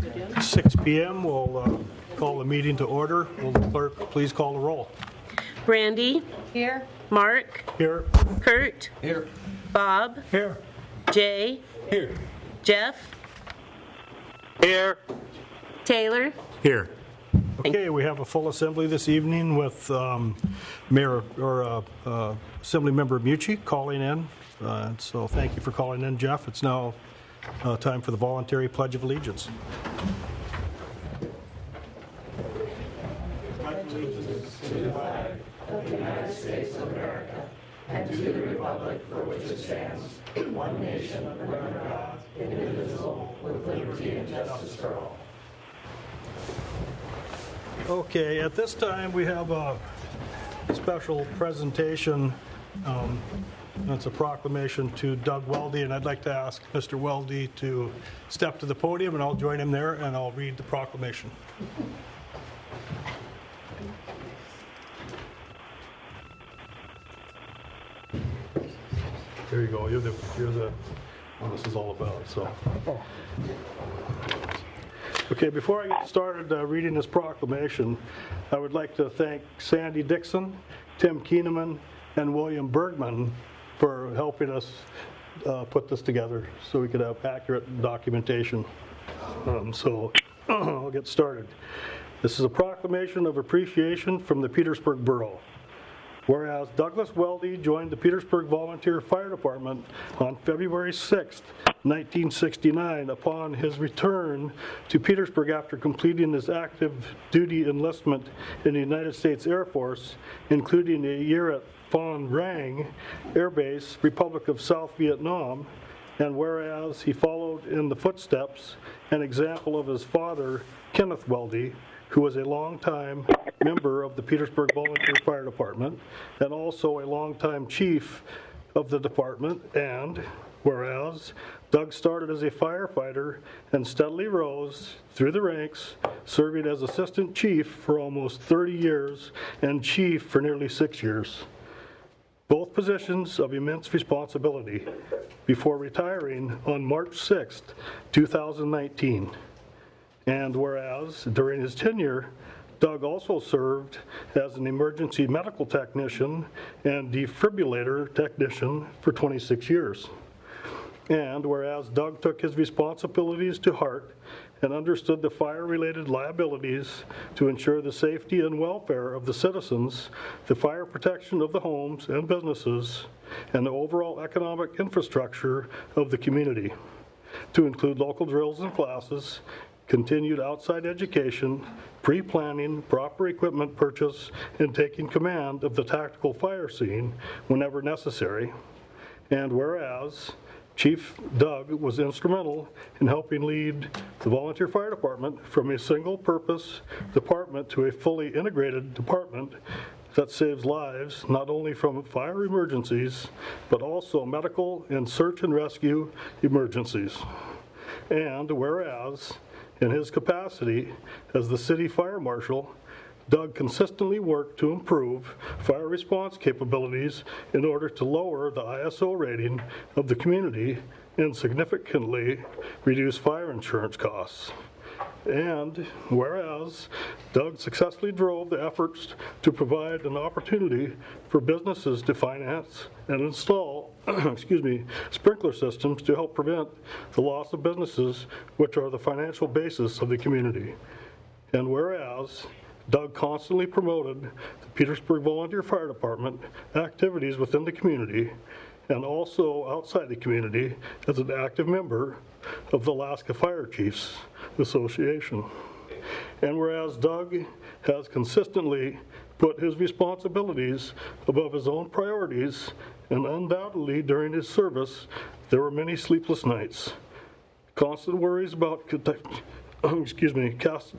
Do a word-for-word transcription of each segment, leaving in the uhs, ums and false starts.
six p m We'll uh, call the meeting to order. Will the clerk please call the roll? Brandy. Here. Mark. Here. Kurt. Here. Bob. Here. Jay. Here. Jeff. Here. Taylor. Here. Okay, we have a full assembly this evening with um, Mayor or uh, uh, Assembly Member Mucci calling in. Uh, so thank you for calling in, Jeff. It's now uh, time for the voluntary Pledge of Allegiance. Pledge allegiance to the flag of the United States of America and to the republic for which it stands, one nation under God, indivisible, with liberty and justice for all. Okay, at this time we have a special presentation. Um, it's a proclamation to Doug Weldy, and I'd like to ask Mister Weldy to step to the podium, and I'll join him there, and I'll read the proclamation. There you go. You're the, you're the what this is all about. So. Okay, before I get started uh, reading this proclamation, I would like to thank Sandy Dixon, Tim Keeneman, and William Bergman for helping us uh, put this together so we could have accurate documentation. Um, so I'll get started. This is a proclamation of appreciation from the Petersburg Borough. Whereas Douglas Weldy joined the Petersburg Volunteer Fire Department on February sixth, nineteen sixty-nine, upon his return to Petersburg after completing his active duty enlistment in the United States Air Force, including a year at Phan Rang Air Base, Republic of South Vietnam, and whereas he followed in the footsteps and example of his father, Kenneth Weldy, who was a longtime member of the Petersburg Volunteer Fire Department and also a longtime chief of the department, and whereas Doug started as a firefighter and steadily rose through the ranks, serving as assistant chief for almost thirty years and chief for nearly six years. Both positions of immense responsibility before retiring on March sixth, two thousand nineteen. And whereas during his tenure, Doug also served as an emergency medical technician and defibrillator technician for twenty-six years. And whereas Doug took his responsibilities to heart and understood the fire-related liabilities to ensure the safety and welfare of the citizens, the fire protection of the homes and businesses, and the overall economic infrastructure of the community, to include local drills and classes, continued outside education, pre-planning, proper equipment purchase, and taking command of the tactical fire scene whenever necessary. And whereas Chief Doug was instrumental in helping lead the Volunteer Fire Department from a single-purpose department to a fully integrated department that saves lives not only from fire emergencies, but also medical and search and rescue emergencies. And whereas in his capacity as the city fire marshal, Doug consistently worked to improve fire response capabilities in order to lower the I S O rating of the community and significantly reduce fire insurance costs. And whereas Doug successfully drove the efforts to provide an opportunity for businesses to finance and install excuse me, sprinkler systems to help prevent the loss of businesses, which are the financial basis of the community. And whereas Doug constantly promoted the Petersburg Volunteer Fire Department activities within the community and also outside the community as an active member of the Alaska Fire Chiefs Association. And whereas Doug has consistently put his responsibilities above his own priorities, and undoubtedly during his service, there were many sleepless nights, constant worries about excuse me,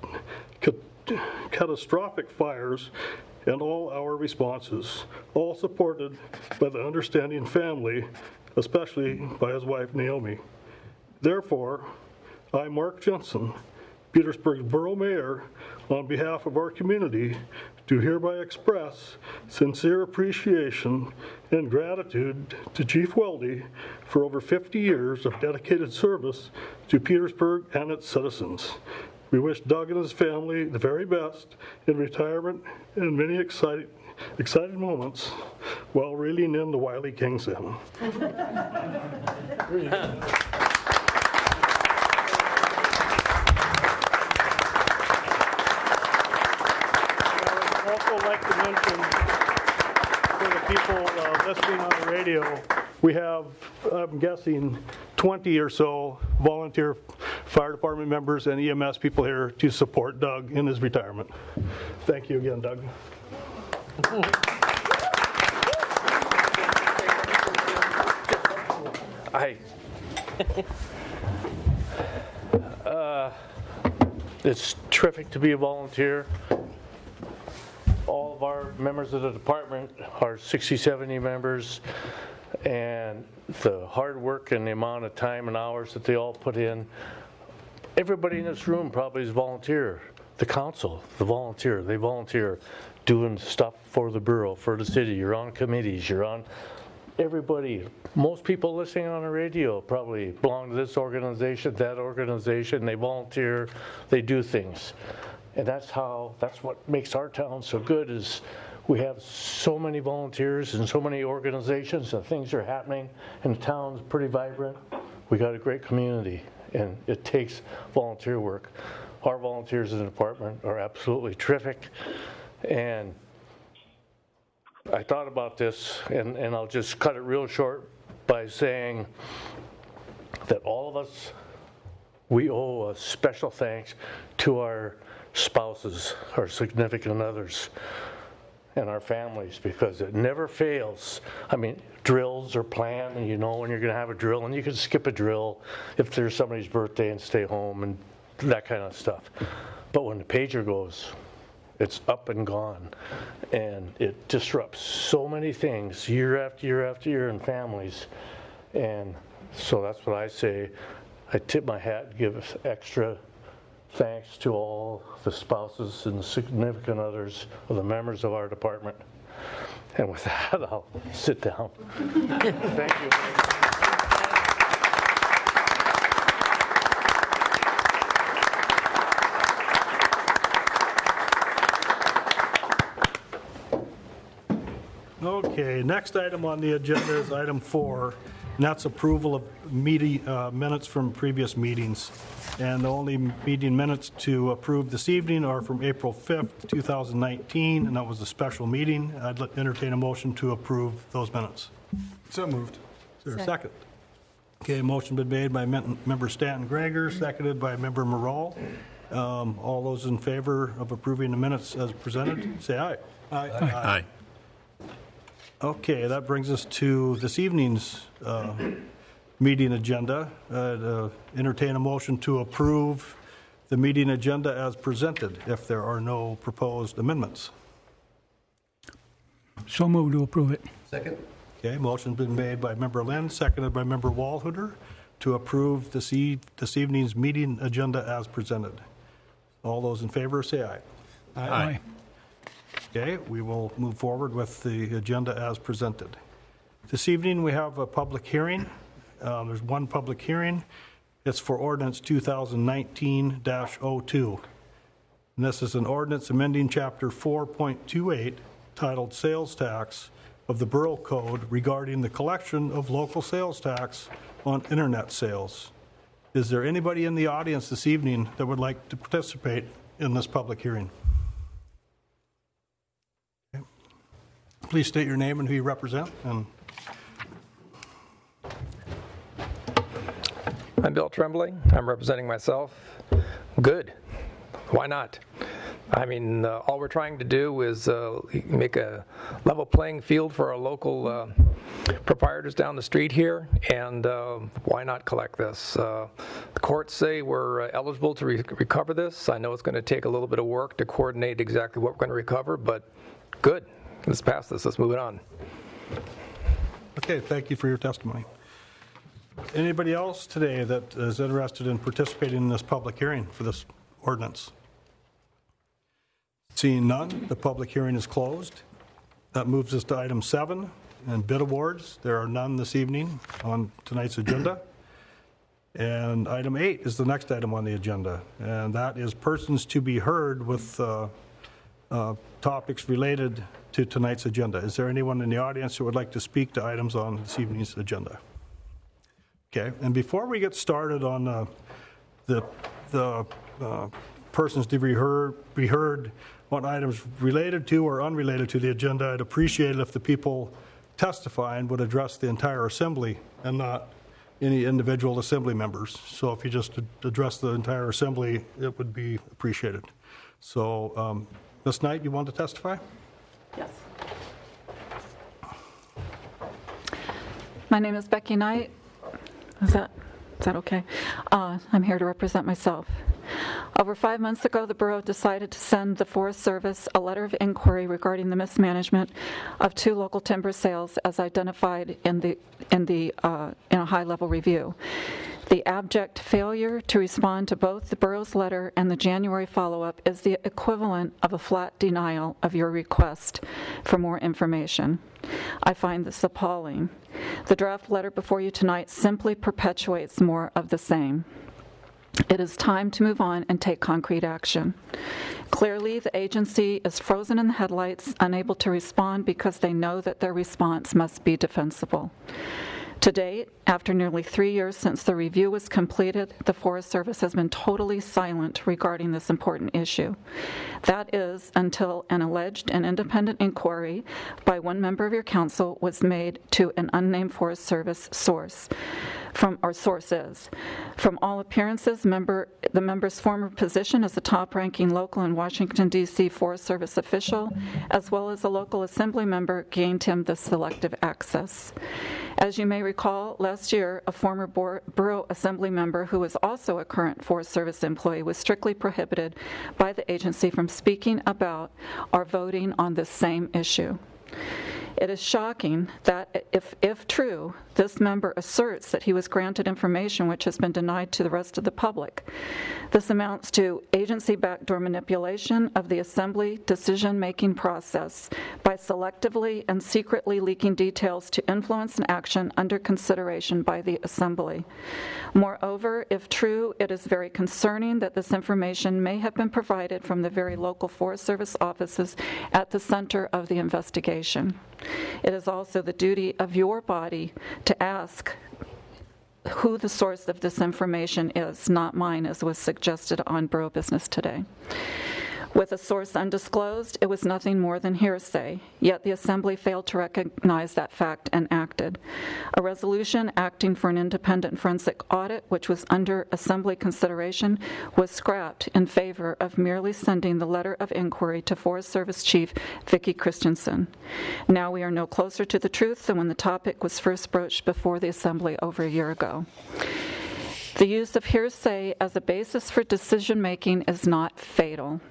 catastrophic fires, and all our responses, all supported by the understanding family, especially by his wife Naomi. Therefore, I, Mark Jensen, Petersburg's Borough Mayor, on behalf of our community, do hereby express sincere appreciation and gratitude to Chief Weldy for over fifty years of dedicated service to Petersburg and its citizens. We wish Doug and his family the very best in retirement and many exciting, exciting moments while reeling in the Wiley King salmon. I'd also like to mention for the people uh, listening on the radio, we have, I'm guessing, twenty or so volunteer fire department members and E M S people here to support Doug in his retirement. Thank you again, Doug. Hi. uh, it's terrific to be a volunteer. All of our members of the department are sixty, seventy members, and the hard work and the amount of time and hours that they all put in. Everybody in this room probably is volunteer. The council, the volunteer, they volunteer doing stuff for the borough, for the city. You're on committees, you're on everybody. Most people listening on the radio probably belong to this organization, that organization. They volunteer, they do things. And that's how, that's what makes our town so good, is we have so many volunteers and so many organizations, and things are happening, and the town's pretty vibrant. We got a great community, and it takes volunteer work. Our volunteers in the department are absolutely terrific, and I thought about this, and, and I'll just cut it real short by saying that all of us, we owe a special thanks to our spouses, our significant others, and our families, because it never fails. I mean, drills are planned, and you know when you're going to have a drill, and you can skip a drill if there's somebody's birthday and stay home and that kind of stuff. But when the pager goes, it's up and gone, and it disrupts so many things year after year after year in families. And so that's what I say. I tip my hat and give extra thanks to all the spouses and the significant others of the members of our department. And with that, I'll sit down. Thank you. Okay, next item on the agenda is item four, and that's approval of meeting, uh, minutes from previous meetings. And the only meeting minutes to approve this evening are from April fifth, two thousand nineteen, and that was a special meeting. I'd like to entertain a motion to approve those minutes. So moved. Is there a second? Okay, motion been made by Mem- member Stanton Greger, seconded by member Morall. Um, all those in favor of approving the minutes as presented, say aye. Aye. Aye. Okay, that brings us to this evening's uh, meeting agenda. Uh, uh, entertain a motion to approve the meeting agenda as presented if there are no proposed amendments. So moved to approve it. Second. Okay, motion's been made by member Lynn, seconded by member Walhuter to approve this, e- this evening's meeting agenda as presented. All those in favor say aye. Aye. Okay, we will move forward with the agenda as presented. This evening, we have a public hearing. Um, There's one public hearing. It's for ordinance two thousand nineteen dash oh two. And this is an ordinance amending Chapter four point two eight titled Sales Tax of the Borough Code regarding the collection of local sales tax on internet sales. Is there anybody in the audience this evening that would like to participate in this public hearing? Please state your name and who you represent. And I'm Bill Tremblay. I'm representing myself. Good. Why not? I mean, uh, all we're trying to do is uh, make a level playing field for our local uh, proprietors down the street here, and uh, why not collect this? Uh, the courts say we're uh, eligible to re- recover this. I know it's going to take a little bit of work to coordinate exactly what we're going to recover, but good. Let's pass this. Let's move it on. okay, thank you for your testimony. Anybody else today that is interested in participating in this public hearing for this ordinance? Seeing none, the public hearing is closed. That moves us to item seven, and bid awards. There are none this evening on tonight's agenda. And item eight is the next item on the agenda, and that is persons to be heard with uh, uh, topics related to tonight's agenda. Is there anyone in the audience who would like to speak to items on this evening's agenda? Okay, and before we get started on uh, the, the uh, persons to be heard, be heard on items related to or unrelated to the agenda, I'd appreciate it if the people testifying would address the entire assembly and not any individual assembly members. So if you just address the entire assembly, it would be appreciated. So um, Miz Knight, you want to testify? Yes. My name is Becky Knight. Is that, is that okay? Uh, I'm here to represent myself. Over five months ago, the borough decided to send the Forest Service a letter of inquiry regarding the mismanagement of two local timber sales as identified in the in the uh, in a high-level review. The abject failure to respond to both the borough's letter and the January follow-up is the equivalent of a flat denial of your request for more information. I find this appalling. The draft letter before you tonight simply perpetuates more of the same. It is time to move on and take concrete action. Clearly, the agency is frozen in the headlights, unable to respond because they know that their response must be defensible. To date, after nearly three years since the review was completed, the Forest Service has been totally silent regarding this important issue. That is, until an alleged and independent inquiry by one member of your council was made to an unnamed Forest Service source. From our sources. From all appearances, member, the member's former position as a top-ranking local in Washington, D C Forest Service official, as well as a local assembly member, gained him the selective access. As you may recall, last year, a former borough assembly member who was also a current Forest Service employee was strictly prohibited by the agency from speaking about or voting on this same issue. It is shocking that, if, if true, this member asserts that he was granted information which has been denied to the rest of the public. This amounts to agency backdoor manipulation of the assembly decision-making process by selectively and secretly leaking details to influence an action under consideration by the assembly. Moreover, if true, it is very concerning that this information may have been provided from the very local Forest Service offices at the center of the investigation. It is also the duty of your body to ask who the source of this information is, not mine, as was suggested on Borough Business Today. With a source undisclosed, it was nothing more than hearsay, yet the Assembly failed to recognize that fact and acted. A resolution acting for an independent forensic audit, which was under Assembly consideration, was scrapped in favor of merely sending the letter of inquiry to Forest Service Chief Vicki Christensen. Now we are no closer to the truth than when the topic was first broached before the Assembly over a year ago. The use of hearsay as a basis for decision-making is not fatal.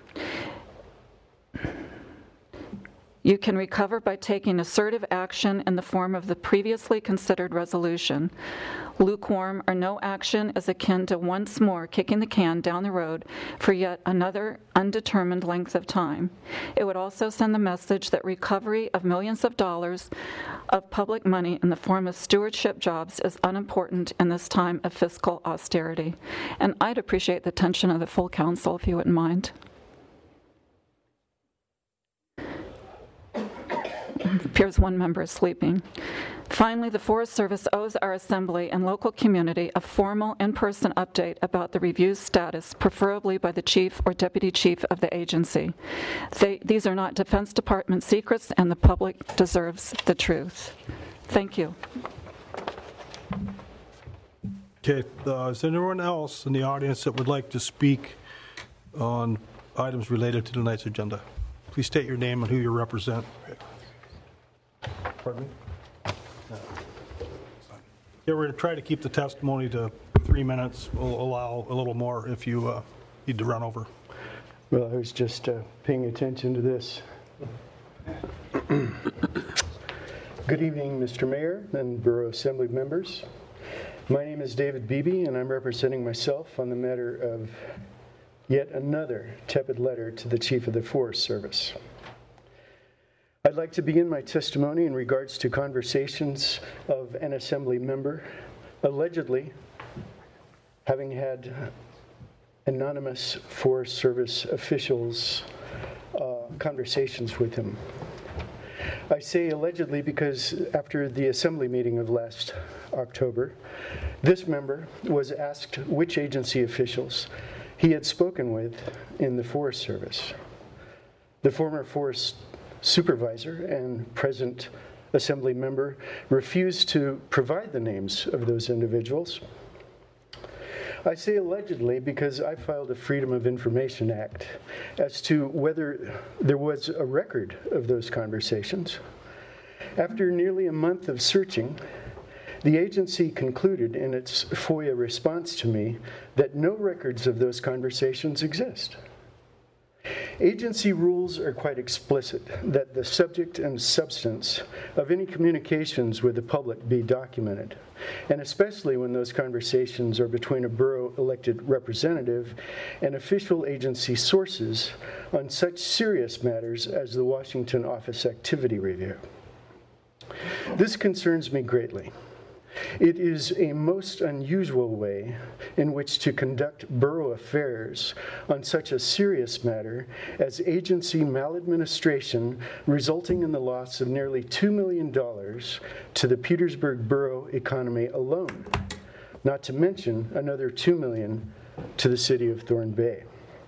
You can recover by taking assertive action in the form of the previously considered resolution. Lukewarm or no action is akin to once more kicking the can down the road for yet another undetermined length of time. It would also send the message that recovery of millions of dollars of public money in the form of stewardship jobs is unimportant in this time of fiscal austerity. And I'd appreciate the attention of the full council if you wouldn't mind. It appears one member is sleeping. Finally, the Forest Service owes our Assembly and local community a formal in-person update about the review's status, preferably by the Chief or Deputy Chief of the agency. They, these are not Defense Department secrets, and the public deserves the truth. Thank you. Okay, uh, is there anyone else in the audience that would like to speak on items related to tonight's agenda? Please state your name and who you represent. Pardon me? No. Yeah, we're going to try to keep the testimony to three minutes. We'll allow a little more if you uh, need to run over. Well, I was just uh, paying attention to this. Good evening, Mister Mayor and Borough Assembly members. My name is David Beebe, and I'm representing myself on the matter of yet another tepid letter to the Chief of the Forest Service. I'd like to begin my testimony in regards to conversations of an assembly member allegedly having had anonymous Forest Service officials uh, conversations with him. I say allegedly because after the assembly meeting of last October, this member was asked which agency officials he had spoken with in the Forest Service. The former Forest Supervisor and present assembly member refused to provide the names of those individuals. I say allegedly because I filed a Freedom of Information Act as to whether there was a record of those conversations. After nearly a month of searching, the agency concluded in its FOIA response to me that no records of those conversations exist. Agency rules are quite explicit that the subject and substance of any communications with the public be documented, and especially when those conversations are between a borough elected representative and official agency sources on such serious matters as the Washington Office Activity Review. This concerns me greatly. It is a most unusual way in which to conduct borough affairs on such a serious matter as agency maladministration, resulting in the loss of nearly two million dollars to the Petersburg borough economy alone, not to mention another two million dollars to the city of Thorn Bay.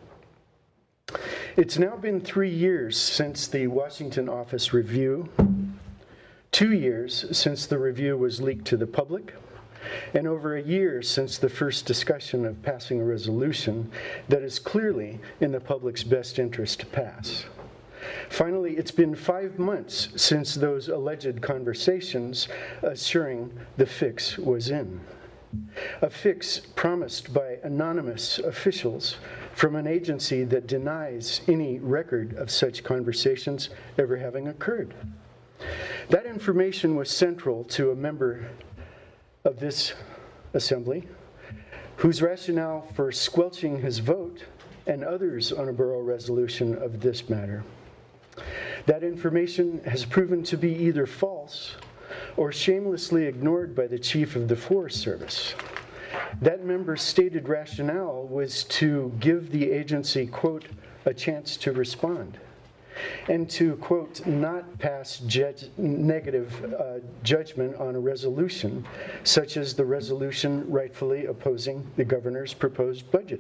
It's now been three years since the Washington Office Review, two years since the review was leaked to the public, and over a year since the first discussion of passing a resolution that is clearly in the public's best interest to pass. Finally, it's been five months since those alleged conversations assuring the fix was in. A fix promised by anonymous officials from an agency that denies any record of such conversations ever having occurred. That information was central to a member of this assembly whose rationale for squelching his vote and others on a borough resolution of this matter. That information has proven to be either false or shamelessly ignored by the Chief of the Forest Service. That member's stated rationale was to give the agency, quote, a chance to respond, and to, quote, not pass judge, negative uh, judgment on a resolution, such as the resolution rightfully opposing the governor's proposed budget.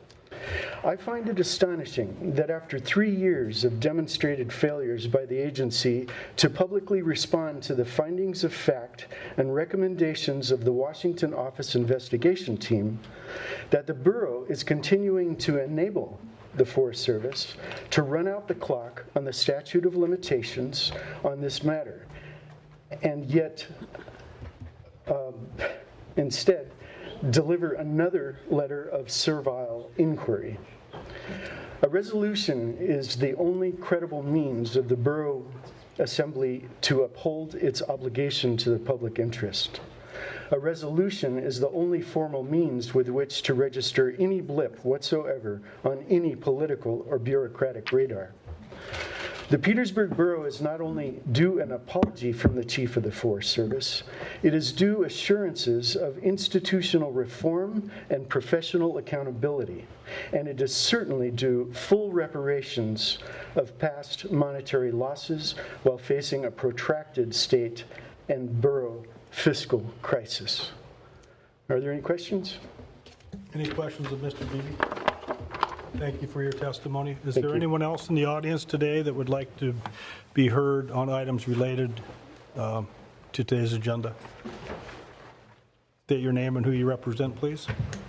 I find it astonishing that after three years of demonstrated failures by the agency to publicly respond to the findings of fact and recommendations of the Washington Office Investigation Team, that the borough is continuing to enable the Forest Service to run out the clock on the statute of limitations on this matter, and yet um, instead deliver another letter of servile inquiry. A resolution is the only credible means of the Borough Assembly to uphold its obligation to the public interest. A resolution is the only formal means with which to register any blip whatsoever on any political or bureaucratic radar. The Petersburg Borough is not only due an apology from the Chief of the Forest Service, it is due assurances of institutional reform and professional accountability, and it is certainly due full reparations of past monetary losses while facing a protracted state and borough fiscal crisis. Are there any questions? Any questions of Mister Beebe? Thank you for your testimony. Is Thank there you. anyone else in the audience today that would like to be heard on items related um, to today's agenda? State your name and who you represent, please.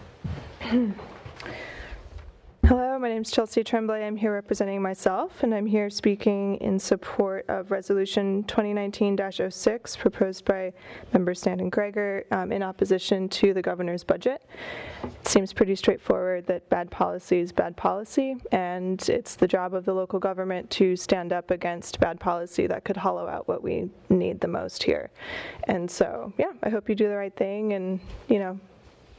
Hello, my name is Chelsea Tremblay. I'm here representing myself, and I'm here speaking in support of Resolution twenty nineteen dash oh six proposed by Member Stanton Gregor um, in opposition to the governor's budget. It seems pretty straightforward that bad policy is bad policy, and it's the job of the local government to stand up against bad policy that could hollow out what we need the most here. And so, yeah, I hope you do the right thing and, you know,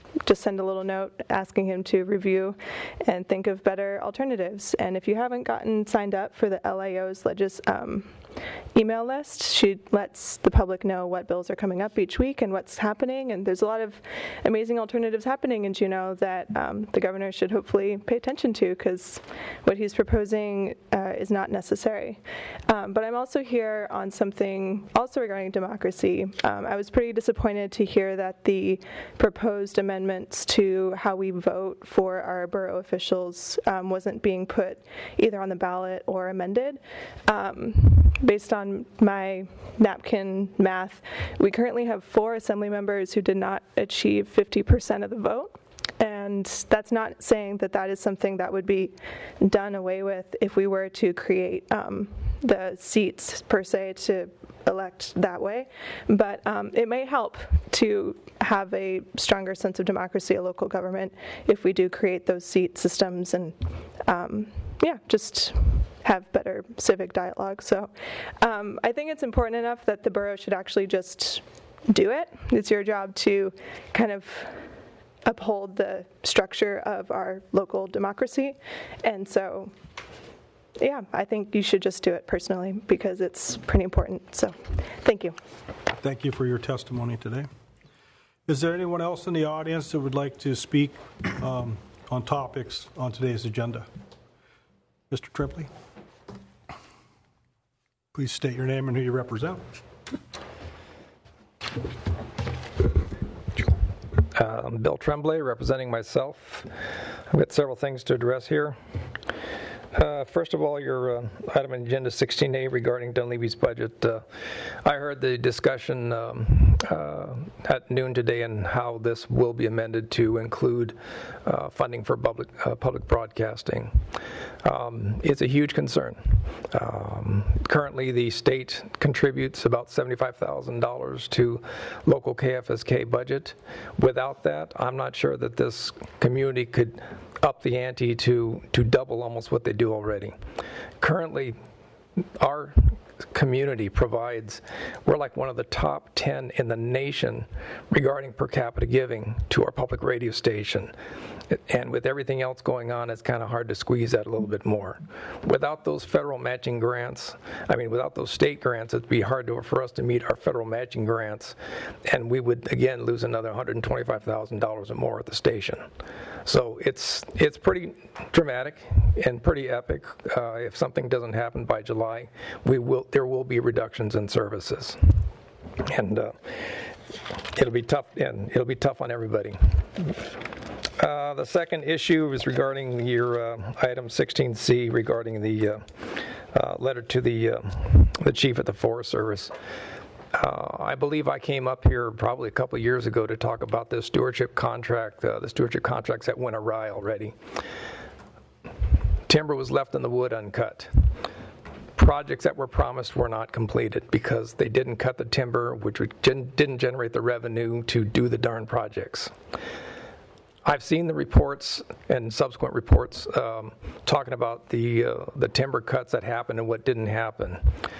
just send a little note asking him to review and think of better alternatives. And if you haven't gotten signed up for the L A O's legis, um, email list, she lets the public know what bills are coming up each week and what's happening. And there's a lot of amazing alternatives happening in Juneau that um, the governor should hopefully pay attention to, because what he's proposing uh, is not necessary. Um, but I'm also here on something also regarding democracy. Um, I was pretty disappointed to hear that the proposed amendments to how we vote for our borough officials um, wasn't being put either on the ballot or amended. Um, based on my napkin math, we currently have four assembly members who did not achieve fifty percent of the vote. And that's not saying that that is something that would be done away with if we were to create um, the seats per se to elect that way. But um, it may help to have a stronger sense of democracy at local government if we do create those seat systems and um, yeah, just have better civic dialogue. So um, I think it's important enough that the borough should actually just do it. It's your job to kind of uphold the structure of our local democracy. And so, yeah, I think you should just do it personally because it's pretty important. So thank you. Thank you for your testimony today. Is there anyone else in the audience that would like to speak um, on topics on today's agenda? Mister Tremblay, please state your name and who you represent. Uh, I'm Bill Tremblay, representing myself. I've got several things to address here. Uh, first of all, your uh, item on agenda sixteen A regarding Dunleavy's budget. Uh, I heard the discussion um, uh, at noon today and how this will be amended to include uh, funding for public uh, public broadcasting. Um, it's a huge concern. Um, currently, the state contributes about seventy-five thousand dollars to local K F S K budget. Without that, I'm not sure that this community could up the ante to, to double almost what they do already. Currently, our community provides, we're like one of the top ten in the nation regarding per capita giving to our public radio station. And with everything else going on, it's kind of hard to squeeze that a little bit more. Without those federal matching grants, I mean, without those state grants, it'd be hard to, for us to meet our federal matching grants. And we would, again, lose another one hundred twenty-five thousand dollars or more at the station. So it's it's pretty dramatic and pretty epic. Uh, if something doesn't happen by July, we will there will be reductions in services, and uh, it'll be tough. And it'll be tough on everybody. Uh, the second issue is regarding your uh, item sixteen C regarding the uh, uh, letter to the uh, the chief at the Forest Service. Uh, I believe I came up here probably a couple of years ago to talk about the stewardship contract, uh, the stewardship contracts that went awry already. Timber was left in the wood uncut. Projects that were promised were not completed because they didn't cut the timber, which didn't generate the revenue to do the darn projects. I've seen the reports and subsequent reports um, talking about the uh, the timber cuts that happened and what didn't happen.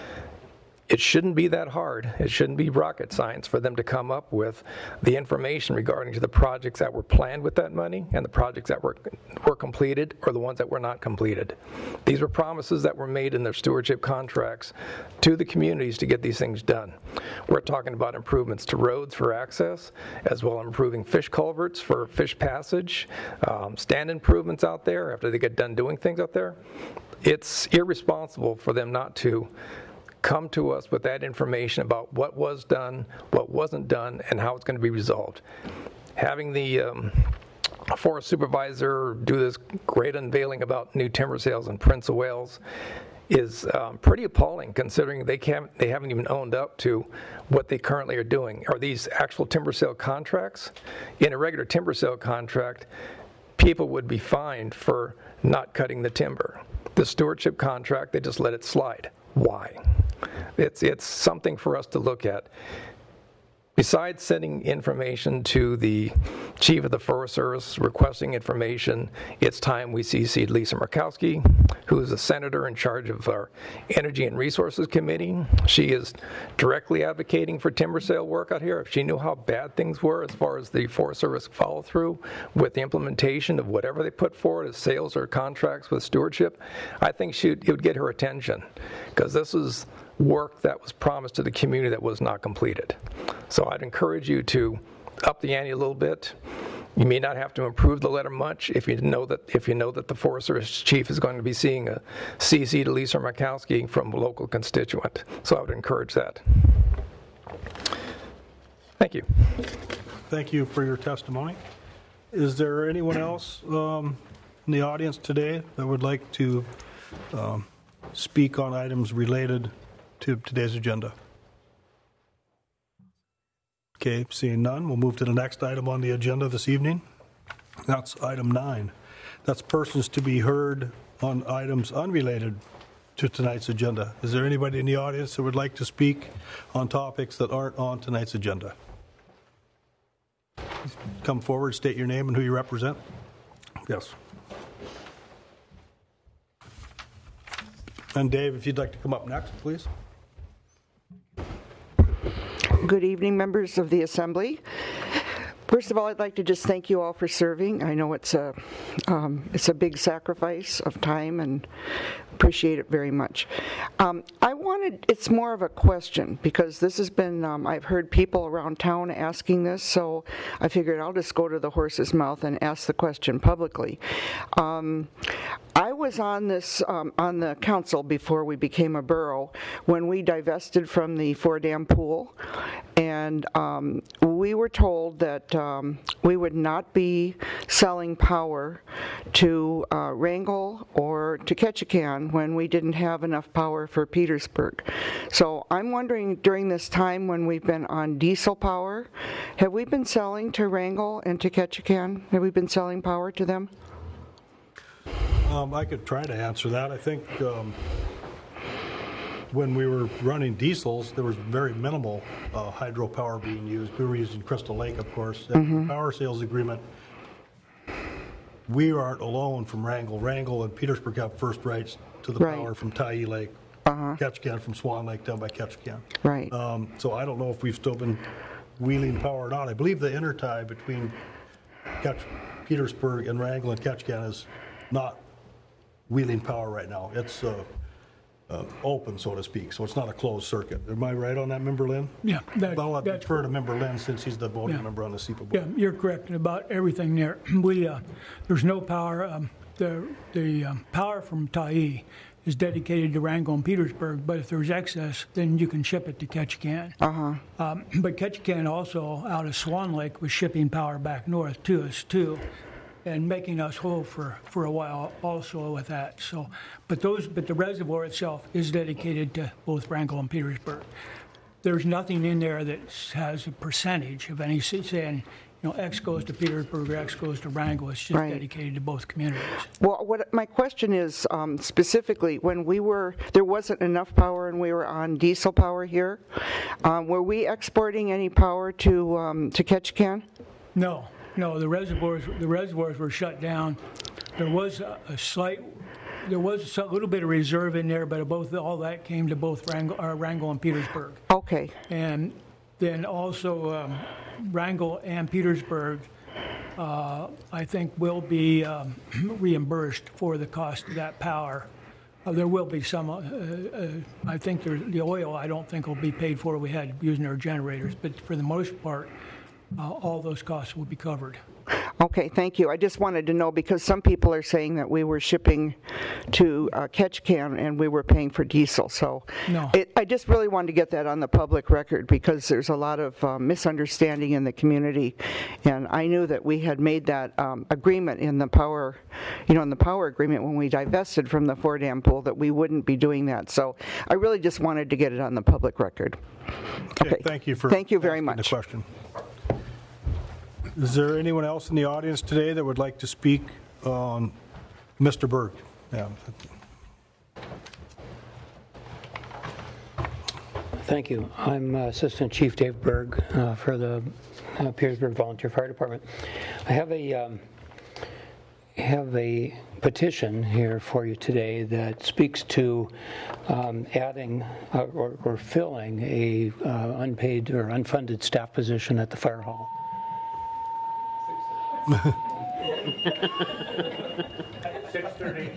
It shouldn't be that hard. It shouldn't be rocket science for them to come up with the information regarding to the projects that were planned with that money and the projects that were were completed or the ones that were not completed. These were promises that were made in their stewardship contracts to the communities to get these things done. We're talking about improvements to roads for access, as well as improving fish culverts for fish passage, um, stand improvements out there after they get done doing things out there. It's irresponsible for them not to come to us with that information about what was done, what wasn't done, and how it's going to be resolved. Having the um, forest supervisor do this great unveiling about new timber sales in Prince of Wales is um, pretty appalling, considering they can't, they haven't even owned up to what they currently are doing. Are these actual timber sale contracts? In a regular timber sale contract, people would be fined for not cutting the timber. The stewardship contract, they just let it slide. Why? It's it's something for us to look at. besides sending information to the Chief of the Forest Service requesting information, it's time we C C'd Lisa Murkowski, who is a senator in charge of our Energy and Resources Committee. She is directly advocating for timber sale work out here. If she knew how bad things were as far as the Forest Service follow through with the implementation of whatever they put forward as sales or contracts with stewardship, I think she it would get her attention, because this is work that was promised to the community that was not completed. So I'd encourage you to up the ante a little bit. You may not have to improve the letter much if you know that if you know that the Forest Service chief is going to be seeing a C C to Lisa Murkowski from a local constituent. So I would encourage that. Thank you. Thank you for your testimony. Is there anyone else um, in the audience today that would like to um, speak on items related to today's agenda? Okay, seeing none, we'll move to the next item on the agenda this evening. That's item nine. That's persons to be heard on items unrelated to tonight's agenda. Is there anybody in the audience that would like to speak on topics that aren't on tonight's agenda? Come forward, state your name and who you represent. Yes. And Dave, if you'd like to come up next, please. Good evening, members of the Assembly. First of all, I'd like to just thank you all for serving. I know it's a um, it's a big sacrifice of time, and appreciate it very much. Um, I wanted, it's more of a question, because this has been, um, I've heard people around town asking this, so I figured I'll just go to the horse's mouth and ask the question publicly. Um, I was on this, um, on the council before we became a borough, when we divested from the Four Dam Pool, and um, we were told that um, we would not be selling power to uh, Wrangell or to Ketchikan when we didn't have enough power for Petersburg. So I'm wondering, during this time when we've been on diesel power, have we been selling to Wrangell and to Ketchikan? Have we been selling power to them? Um, I could try to answer that. I think um, when we were running diesels, there was very minimal uh, hydropower being used. We were using Crystal Lake, of course. Mm-hmm. The power sales agreement, we aren't alone from Wrangell. Wrangell and Petersburg have first rights to the Right. power from Tyee Lake, Uh-huh. Ketchikan from Swan Lake down by Ketchikan. Right. Um, so I don't know if we've still been wheeling power or not. I believe the intertie between Ketch, Petersburg and Wrangell and Ketchikan is not wheeling power right now. It's uh, uh, open, so to speak, so it's not a closed circuit. Am I right on that, Member Lynn? Yeah, that- I'll have to that's- defer to Member Lynn since he's the voting Yeah. member on the SEPA Yeah, board. you're correct about everything there. We, uh, there's no power. Um, the the um, power from Tyee is dedicated to Wrangell and Petersburg, but if there's excess, then you can ship it to Ketchikan. Uh-huh. Um, but Ketchikan also, out of Swan Lake, was shipping power back north to us too, and making us whole for, for a while also with that. So, but those, but the reservoir itself is dedicated to both Wrangell and Petersburg. There's nothing in there that has a percentage of any saying, you know, X goes to Petersburg or X goes to Wrangell. It's just Right. dedicated to both communities. Well, what my question is, um, specifically, when we were, there wasn't enough power and we were on diesel power here, um, were we exporting any power to um, to Ketchikan? No, no, the reservoirs, the reservoirs were shut down. There was a, a slight, there was a little bit of reserve in there, but both, all that came to both Wrangell, uh, Wrangell and Petersburg. Okay. And then also um, Wrangell and Petersburg, uh, I think, will be um, reimbursed for the cost of that power. Uh, there will be some, uh, uh, I think there, the oil I don't think will be paid for. We had using our generators, but for the most part, uh, all those costs will be covered. Okay, thank you. I just wanted to know, because some people are saying that we were shipping to uh, Ketchikan and we were paying for diesel. So No. it, I just really wanted to get that on the public record, because there's a lot of uh, misunderstanding in the community. And I knew that we had made that um, agreement in the power, you know, in the power agreement when we divested from the Four Dam Pool, that we wouldn't be doing that. So I really just wanted to get it on the public record. Okay, thank you for Thank you very asking much. the question. Is there anyone else in the audience today that would like to speak on Mister Berg? Yeah. Thank you. I'm uh, Assistant Chief Dave Berg uh, for the uh, Petersburg Volunteer Fire Department. I have a um, have a petition here for you today that speaks to um, adding uh, or, or filling a uh, unpaid or unfunded staff position at the fire hall. six thirty.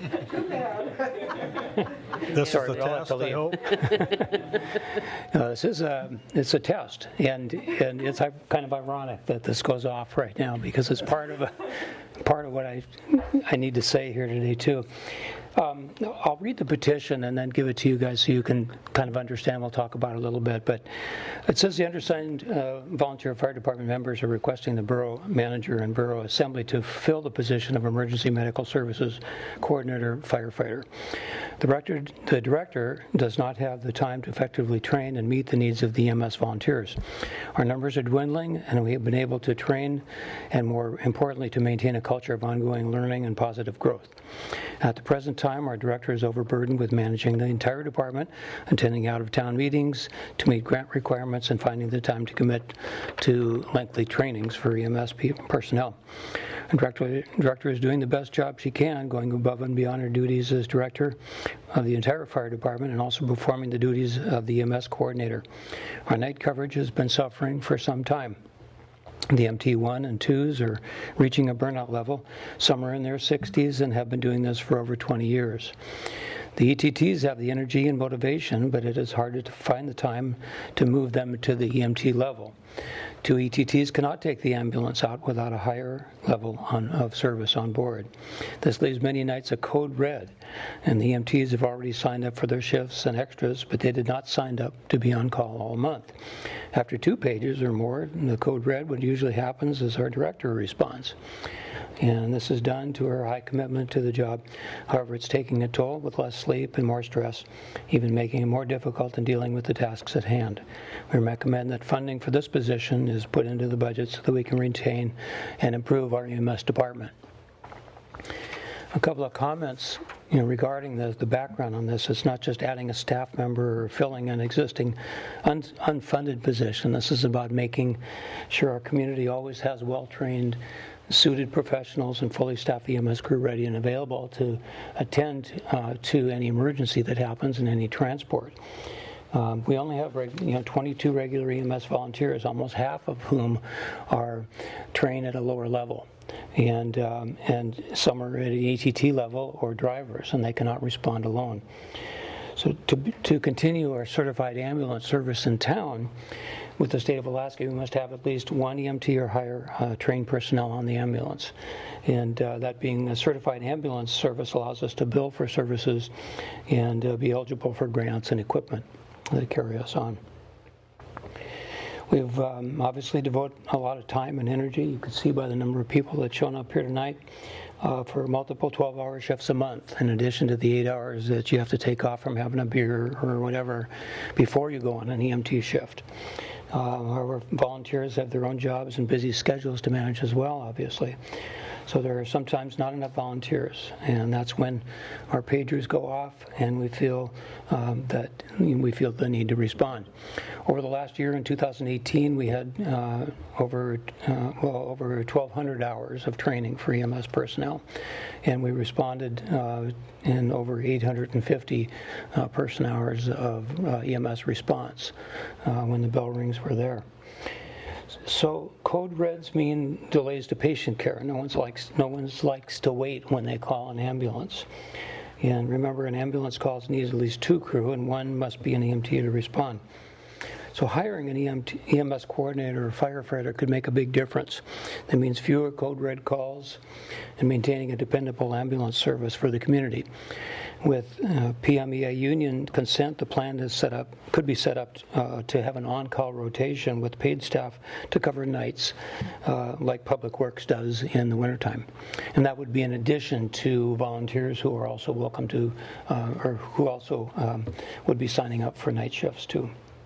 This Sorry, is the we all have test, to I leave. hope. No, this is a it's a test, and and it's uh, kind of ironic that this goes off right now because it's part of a part of what I I need to say here today too. Um, I'll read the petition and then give it to you guys so you can kind of understand. We'll talk about it a little bit, but it says the undersigned uh, volunteer fire department members are requesting the borough manager and borough assembly to fill the position of emergency medical services coordinator firefighter. The director, the director does not have the time to effectively train and meet the needs of the E M S volunteers. Our numbers are dwindling, and we have been able to train and, more importantly, to maintain a culture of ongoing learning and positive growth. At the present time, our director is overburdened with managing the entire department, attending out-of-town meetings to meet grant requirements, and finding the time to commit to lengthy trainings for E M S personnel. The director, director is doing the best job she can, going above and beyond her duties as director of the entire fire department and also performing the duties of the E M S coordinator. Our night coverage has been suffering for some time. The M T one and twos are reaching a burnout level. Some are in their sixties and have been doing this for over twenty years. The E T Ts have the energy and motivation, but it is harder to find the time to move them to the E M T level. Two E T Ts cannot take the ambulance out without a higher level on, of service on board. This leaves many nights a code red, and the E M Ts have already signed up for their shifts and extras, but they did not sign up to be on call all month. After two pages or more, the code red, what usually happens is our director responds. And this is done to her high commitment to the job. However, it's taking a toll with less sleep and more stress, even making it more difficult in dealing with the tasks at hand. We recommend that funding for this position is put into the budget so that we can retain and improve our E M S department. A couple of comments you know, regarding the, the background on this. It's not just adding a staff member or filling an existing un, unfunded position. This is about making sure our community always has well-trained, suited professionals and fully staffed E M S crew ready and available to attend uh, to any emergency that happens in any transport. Um, we only have reg- you know, twenty-two regular E M S volunteers, almost half of whom are trained at a lower level. And, um, and some are at an E T T level or drivers, and they cannot respond alone. So to, to continue our certified ambulance service in town, with the state of Alaska, we must have at least one E M T or higher uh, trained personnel on the ambulance. And uh, that being a certified ambulance service allows us to bill for services and uh, be eligible for grants and equipment that carry us on. We've um, obviously devoted a lot of time and energy. You can see by the number of people that shown up here tonight uh, for multiple twelve-hour shifts a month, in addition to the eight hours that you have to take off from having a beer or whatever before you go on an E M T shift. Uh, our volunteers have their own jobs and busy schedules to manage as well, obviously. So there are sometimes not enough volunteers, and that's when our pagers go off and we feel um, that we feel the need to respond. Over the last year, in two thousand eighteen, we had uh, over uh, well over twelve hundred hours of training for E M S personnel, and we responded uh, in over eight hundred fifty uh, person hours of uh, E M S response uh, when the bell rings were there. So code reds mean delays to patient care. No one's likes no one's likes to wait when they call an ambulance. And remember, an ambulance calls needs at least two crew, and one must be an E M T to respond. So hiring an E M T, E M S coordinator or firefighter could make a big difference. That means fewer code red calls and maintaining a dependable ambulance service for the community. With uh, P M E A union consent, the plan is set up, could be set up uh, to have an on-call rotation with paid staff to cover nights uh, like Public Works does in the wintertime. And that would be in addition to volunteers who are also welcome to, uh, or who also um, would be signing up for night shifts too.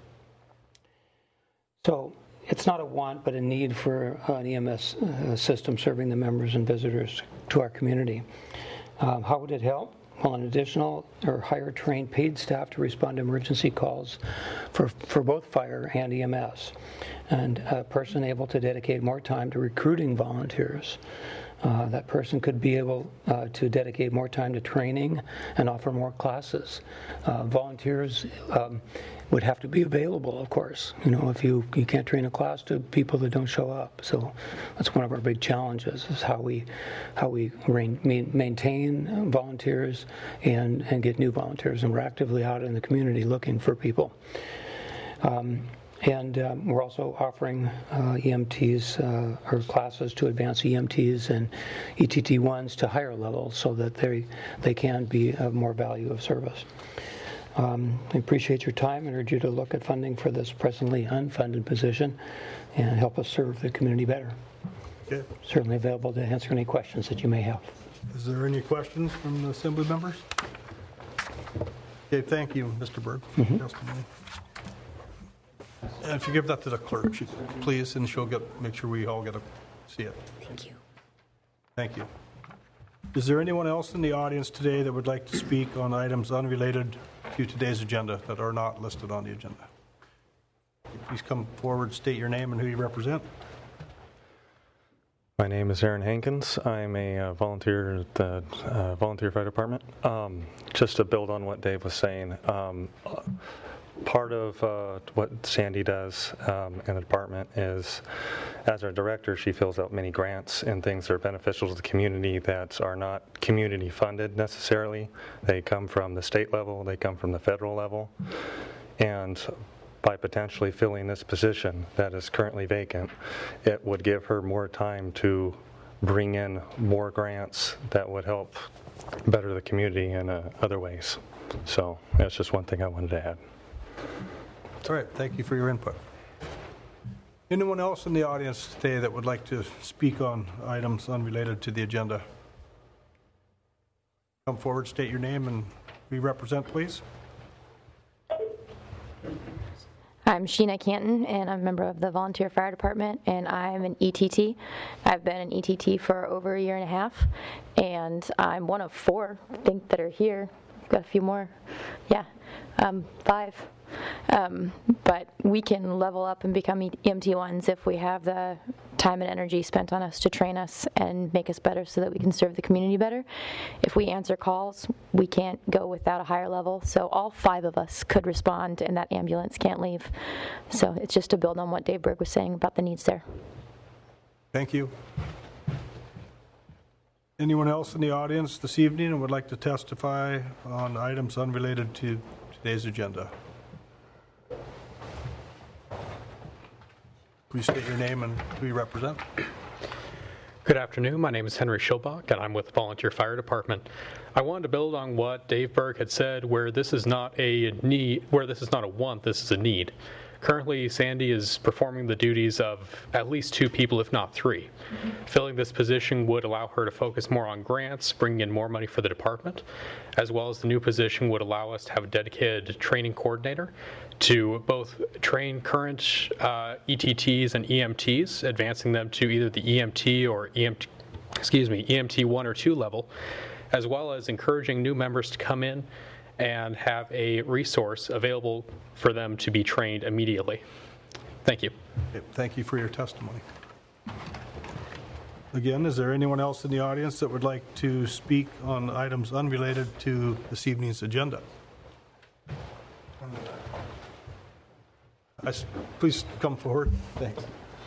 So it's not a want, but a need for an E M S uh, system serving the members and visitors to our community. Um, how would it help? will an additional or hire trained paid staff to respond to emergency calls for, for both fire and E M S, and a person able to dedicate more time to recruiting volunteers. Uh, that person could be able uh, to dedicate more time to training and offer more classes. Uh, volunteers um, would have to be available, of course. You know, if you, you can't train a class to people that don't show up. So that's one of our big challenges, is how we how we rein, maintain volunteers and, and get new volunteers. And we're actively out in the community looking for people. Um, And um, we're also offering uh, E M Ts uh, or classes to advance E M Ts and E T T ones to higher levels so that they they can be of more value of service. Um, I appreciate your time and urge you to look at funding for this presently unfunded position and help us serve the community better. Okay. Certainly available to answer any questions that you may have. Is there any questions from the Assembly members? Okay, thank you, Mister Berg, for your testimony. And if you give that to the clerk, she, please, and she'll get make sure we all get to see it. Thank you. Thank you. Is there anyone else in the audience today that would like to speak on items unrelated to today's agenda that are not listed on the agenda? Please come forward, state your name and who you represent. My name is Aaron Hankins. I'm a uh, volunteer at the uh, Volunteer Fire Department. Um, just to build on what Dave was saying, um, part of uh, what Sandy does um, in the department is, as our director, she fills out many grants and things that are beneficial to the community that are not community funded necessarily. They come from the state level, they come from the federal level, and by potentially filling this position that is currently vacant, it would give her more time to bring in more grants that would help better the community in uh, other ways. So that's just one thing I wanted to add. All right, thank you for your input. Anyone else in the audience today that would like to speak on items unrelated to the agenda? Come forward, state your name and who you represent, please. I'm Sheena Canton, and I'm a member of the Volunteer Fire Department, and I'm an E T T. I've been an E T T for over a year and a half, and I'm one of four, I think, that are here. Got a few more. Yeah, um, five. Um, but we can level up and become E M T ones if we have the time and energy spent on us to train us and make us better so that we can serve the community better. If we answer calls, we can't go without a higher level. So all five of us could respond and that ambulance can't leave. So it's just to build on what Dave Berg was saying about the needs there. Thank you. Anyone else in the audience this evening and would like to testify on items unrelated to today's agenda? Please state your name and who you represent. Good afternoon. My name is Henry Schilbach, and I'm with the Volunteer Fire Department. I wanted to build on what Dave Berg had said, where this is not a need, where this is not a want, this is a need. Currently, Sandy is performing the duties of at least two people, if not three. Mm-hmm. Filling this position would allow her to focus more on grants, bringing in more money for the department, as well as the new position would allow us to have a dedicated training coordinator to both train current uh, E T Ts and E M Ts, advancing them to either the E M T or E M T, excuse me, E M T one or two level, as well as encouraging new members to come in and have a resource available for them to be trained immediately. Thank you. Thank you for your testimony. Again, is there anyone else in the audience that would like to speak on items unrelated to this evening's agenda? I, please come forward. Thanks.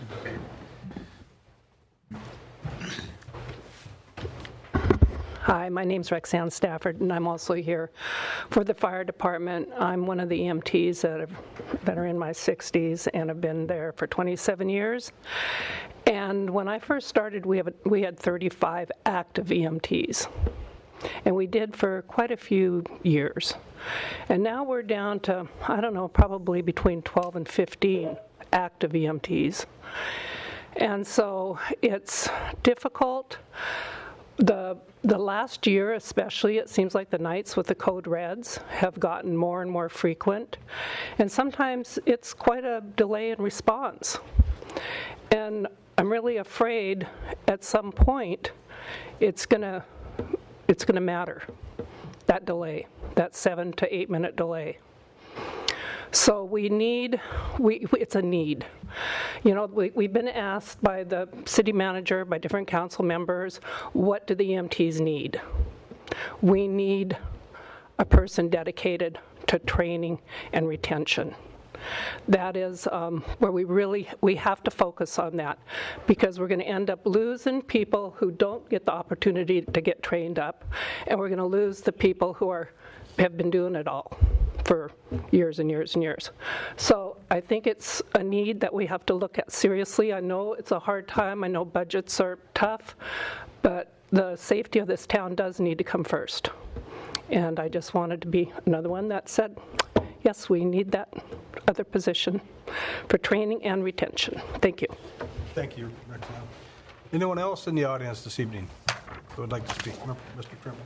Hi, my name's Rexanne Stafford, and I'm also here for the fire department. I'm one of the E M Ts that, have, that are in my sixties and have been there for twenty-seven years. And when I first started, we, have a, we had thirty-five active E M Ts. And we did for quite a few years. And now we're down to, I don't know, probably between twelve and fifteen active E M Ts. And so it's difficult. The the last year especially, it seems like the nights with the code reds have gotten more and more frequent. And sometimes it's quite a delay in response. And I'm really afraid at some point it's gonna it's gonna matter. that delay, that seven to eight minute delay. So we need, we, it's a need. You know, we, we've been asked by the city manager, by different council members, what do the E M Ts need? We need a person dedicated to training and retention. That is um, where we really, we have to focus on that, because we're going to end up losing people who don't get the opportunity to get trained up, and we're going to lose the people who are have been doing it all for years and years and years. So I think it's a need that we have to look at seriously. I know it's a hard time. I know budgets are tough, but the safety of this town does need to come first. And I just wanted to be another one that said, yes, we need that other position for training and retention. Thank you. Thank you, Roxanne. Anyone else in the audience this evening who would like to speak? Mister Trimble.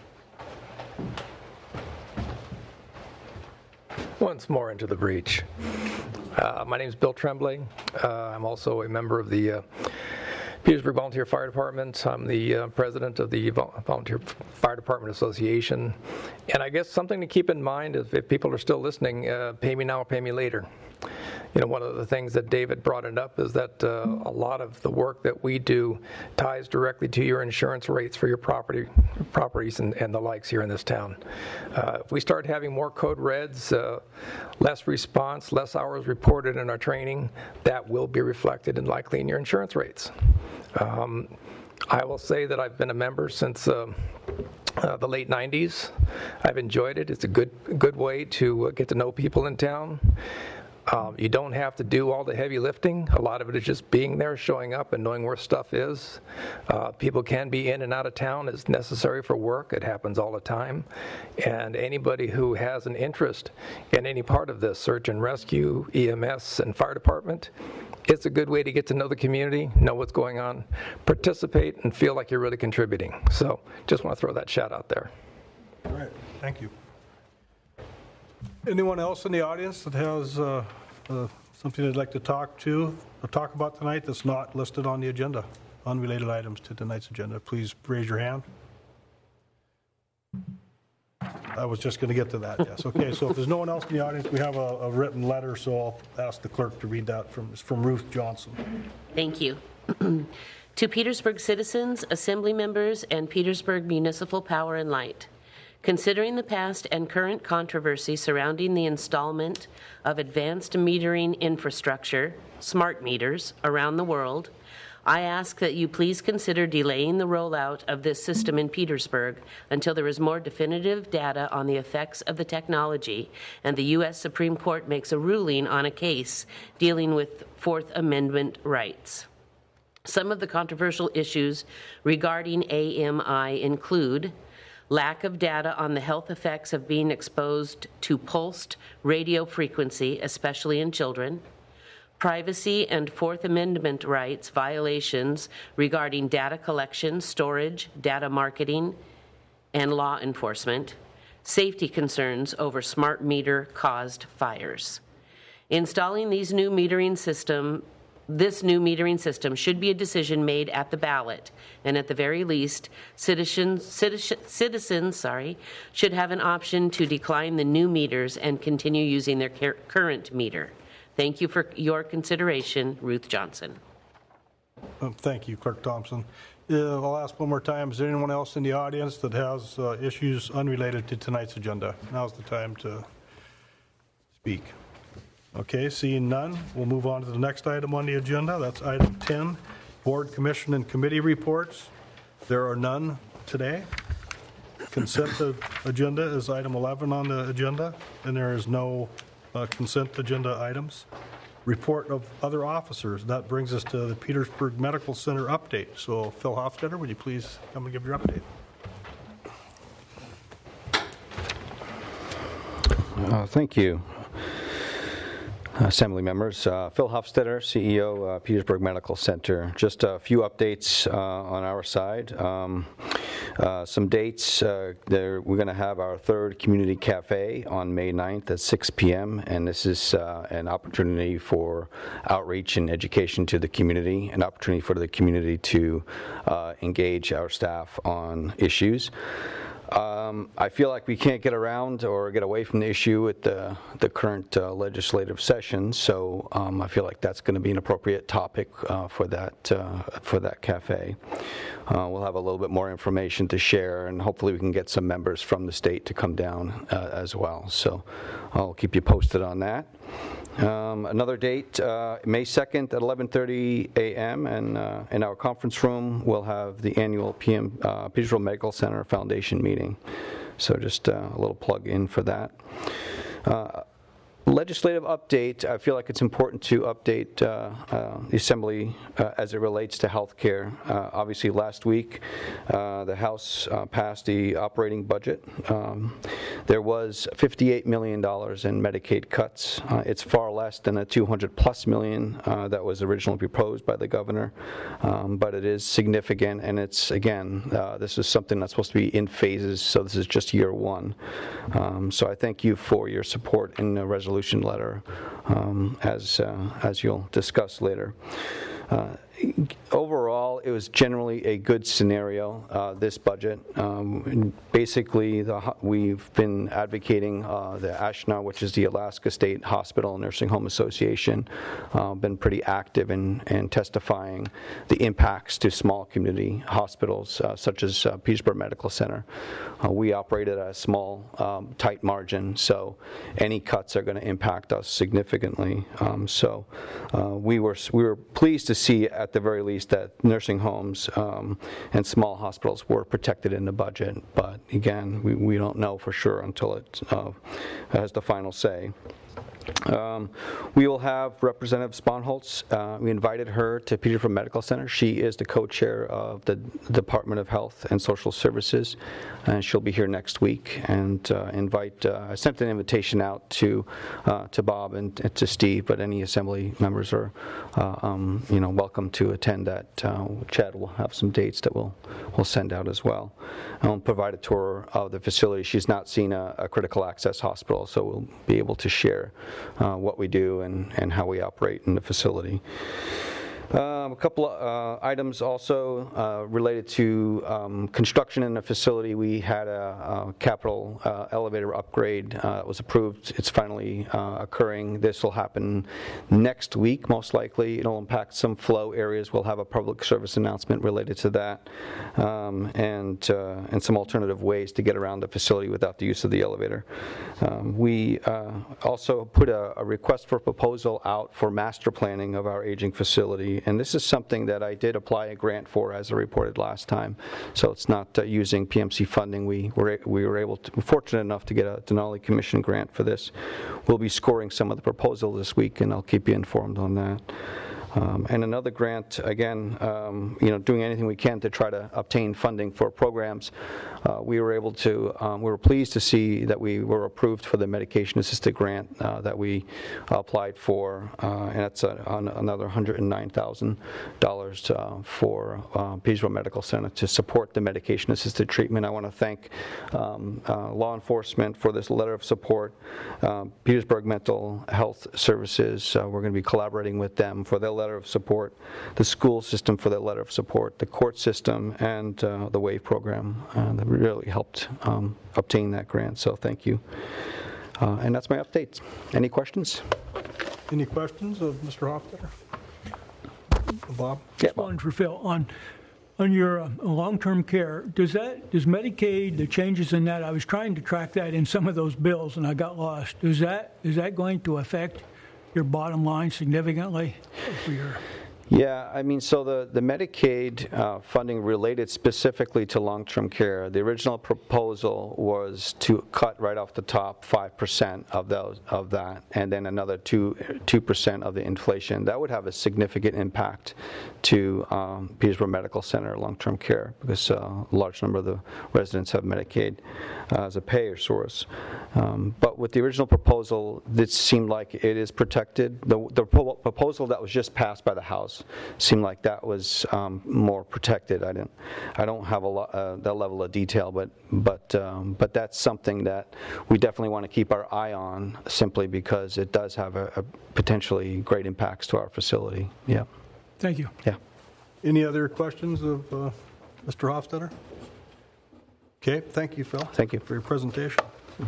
Once more into the breach. Uh, my name is Bill Tremblay. Uh, I'm also a member of the uh, Petersburg Volunteer Fire Department. I'm the uh, president of the Volunteer Fire Department Association. And I guess something to keep in mind is if people are still listening, uh, pay me now, pay me later. You know, one of the things that David brought it up is that uh, a lot of the work that we do ties directly to your insurance rates for your property, properties and, and the likes here in this town. Uh, if we start having more code reds, uh, less response, less hours reported in our training, that will be reflected and likely in your insurance rates. Um, I will say that I've been a member since uh, uh, the late nineties. I've enjoyed it. It's a good, good way to uh, get to know people in town. Um, you don't have to do all the heavy lifting. A lot of it is just being there, showing up, and knowing where stuff is. Uh, people can be in and out of town as necessary for work. It happens all the time. And anybody who has an interest in any part of this, search and rescue, E M S, and fire department, it's a good way to get to know the community, know what's going on, participate, and feel like you're really contributing. So just want to throw that shout out there. All right, thank you. Anyone else in the audience that has uh, uh, something they'd like to talk to or talk about tonight that's not listed on the agenda, unrelated items to tonight's agenda, please raise your hand. I was just going to get to that, yes. Okay, so if there's no one else in the audience, we have a, a written letter, so I'll ask the clerk to read that from, it's from Ruth Johnson. Thank you. To Petersburg citizens, assembly members, and Petersburg Municipal Power and Light. Considering the past and current controversy surrounding the installment of advanced metering infrastructure, smart meters, around the world, I ask that you please consider delaying the rollout of this system in Petersburg until there is more definitive data on the effects of the technology and the U S Supreme Court makes a ruling on a case dealing with Fourth Amendment rights. Some of the controversial issues regarding A M I include lack of data on the health effects of being exposed to pulsed radio frequency, especially in children, privacy and Fourth Amendment rights violations regarding data collection, storage, data marketing, and law enforcement, safety concerns over smart meter-caused fires. Installing these new metering system This new metering system should be a decision made at the ballot, and at the very least, citizens, citizens, citizens sorry, should have an option to decline the new meters and continue using their current meter. Thank you for your consideration, Ruth Johnson. Um, thank you, Clerk Thompson. Uh, I'll ask one more time, is there anyone else in the audience that has uh, issues unrelated to tonight's agenda? Now's the time to speak. Okay, seeing none, we'll move on to the next item on the agenda. That's item ten, Board, Commission, and Committee reports. There are none today. Consent agenda is item eleven on the agenda, and there is no uh, consent agenda items. Report of other officers. That brings us to the Petersburg Medical Center update. So, Phil Hofstetter, would you please come and give your update? Uh, thank you. Assembly members, uh, Phil Hofstetter, C E O, uh, Petersburg Medical Center. Just a few updates uh, on our side. Um, uh, some dates, uh, there, we're going to have our third community cafe on May ninth at six p.m. and this is uh, an opportunity for outreach and education to the community, an opportunity for the community to uh, engage our staff on issues. Um, I feel like we can't get around or get away from the issue at the, the current uh, legislative session, so um, I feel like that's going to be an appropriate topic uh, for that uh, for that cafe. Uh, we'll have a little bit more information to share, and hopefully we can get some members from the state to come down uh, as well. So I'll keep you posted on that. Um, another date, uh, May second at eleven thirty a.m. and uh, in our conference room, we'll have the annual P M uh, Petersville Medical Center Foundation meeting. So just uh, a little plug in for that. Uh, Legislative update, I feel like it's important to update uh, uh, the Assembly uh, as it relates to health care. Uh, obviously, last week, uh, the House uh, passed the operating budget. Um, there was fifty-eight million dollars in Medicaid cuts. Uh, it's far less than the two hundred plus million uh, that was originally proposed by the governor, um, but it is significant, and it's, again, uh, this is something that's supposed to be in phases, so this is just year one. Um, so I thank you for your support in the resolution letter, um, as uh, as you'll discuss later. Uh, overall, it was generally a good scenario, uh, this budget. Um, basically, the, we've been advocating uh, the ASHNA, which is the Alaska State Hospital and Nursing Home Association, uh, been pretty active in, in testifying the impacts to small community hospitals, uh, such as uh, Petersburg Medical Center. Uh, we operate at a small, um, tight margin, so any cuts are going to impact us significantly. Um, so uh, we were we were pleased to see, at the very least, that nursing homes um, and small hospitals were protected in the budget. But again, we, we don't know for sure until it uh, has the final say. Um, we will have Representative Sponholz. Uh, we invited her to Petersburg Medical Center. She is the co-chair of the Department of Health and Social Services, and she'll be here next week. And uh, invite. Uh, I sent an invitation out to uh, to Bob and to Steve, but any Assembly members are, uh, um, you know, welcome to attend that. Uh, Chad will have some dates that we'll we'll send out as well. And we'll provide a tour of the facility. She's not seen a, a critical access hospital, so we'll be able to share Uh, what we do and, and how we operate in the facility. Um, a couple of uh, items also uh, related to um, construction in the facility. We had a, a capital uh, elevator upgrade uh, that was approved. It's finally uh, occurring. This will happen next week, most likely. It'll impact some flow areas. We'll have a public service announcement related to that, um, and uh, and some alternative ways to get around the facility without the use of the elevator. Um, we uh, also put a, a request for proposal out for master planning of our aging facility. And this is something that I did apply a grant for, as I reported last time. So it's not uh, using P M C funding. We were we were able to, fortunate enough to get a Denali Commission grant for this. We'll be scoring some of the proposals this week, and I'll keep you informed on that. Um, and another grant, again, um, you know, doing anything we can to try to obtain funding for programs. Uh, we were able to, um, we were pleased to see that we were approved for the medication-assisted grant uh, that we applied for, uh, and that's a, on another one hundred nine thousand dollars uh, for uh, Petersville Medical Center to support the medication-assisted treatment. I want to thank um, uh, law enforcement for this letter of support. Uh, Petersburg Mental Health Services, uh, we're going to be collaborating with them for their letter of support, the school system for their letter of support, the court system, and uh, the WAVE program uh, that really helped um, obtain that grant. So thank you. Uh, and that's my updates. Any questions? Any questions of Mister Hofstadter? Bob? Yeah, Bob. One for Phil. On on your uh, long-term care, does that does Medicaid, the changes in that? I was trying to track that in some of those bills, and I got lost. Is that is that going to affect your bottom line significantly for your? Yeah, I mean, so the, the Medicaid uh, funding related specifically to long-term care, the original proposal was to cut right off the top five percent of those of that, and then another two two percent of the inflation. That would have a significant impact to um, Petersburg Medical Center long-term care, because uh, a large number of the residents have Medicaid uh, as a payer source. Um, but with the original proposal, it seemed like it is protected. The, the proposal that was just passed by the House seemed like that was um, more protected. I didn't, I don't have a lot, uh, that level of detail, but but um, but that's something that we definitely want to keep our eye on, simply because it does have a, a potentially great impacts to our facility. Yeah. Thank you. Yeah. Any other questions of uh, Mister Hofstadter? Okay, thank you, Phil. Thank you. For your presentation.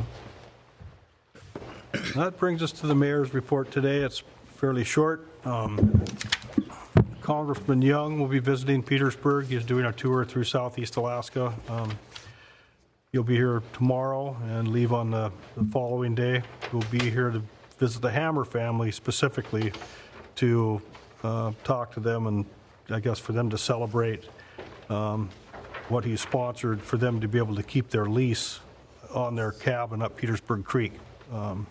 That brings us to the mayor's report today. It's fairly short. Um, Congressman Young will be visiting Petersburg. He's doing a tour through Southeast Alaska. Um, he'll be here tomorrow and leave on the, the following day. We'll be here to visit the Hammer family specifically to uh, talk to them and I guess for them to celebrate um, what he sponsored for them to be able to keep their lease on their cabin up Petersburg Creek. Um,